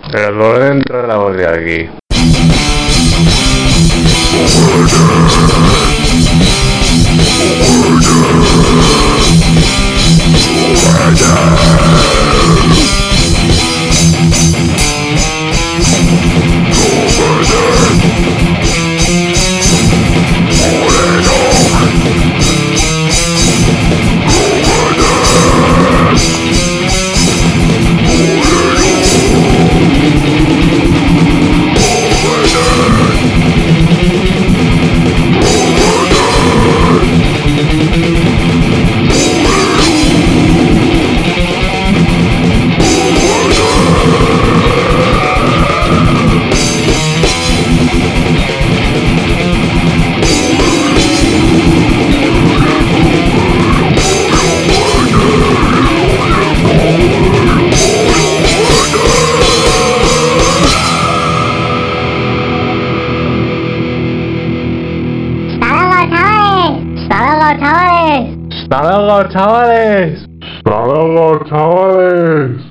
Pero ¿por dónde entra la voz de aquí? ¡Hasta luego, chavales! ¡Hasta luego, chavales!